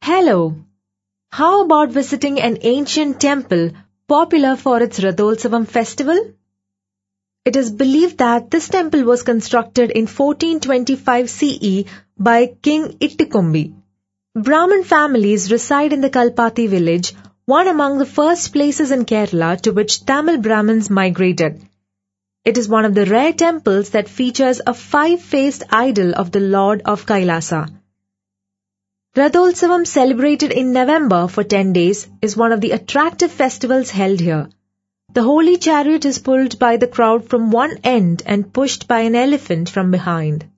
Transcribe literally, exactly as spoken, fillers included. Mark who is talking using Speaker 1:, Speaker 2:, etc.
Speaker 1: Hello! How about visiting an ancient temple popular for its Rathotsavam festival? It is believed that this temple was constructed in fourteen twenty-five C E by King Ittikombi. Brahmin families reside in the Kalpati village, one among the first places in Kerala to which Tamil Brahmins migrated. It is one of the rare temples that features a five-faced idol of the Lord of Kailasa. Rathotsavam, celebrated in November for ten days, is one of the attractive festivals held here. The holy chariot is pulled by the crowd from one end and pushed by an elephant from behind.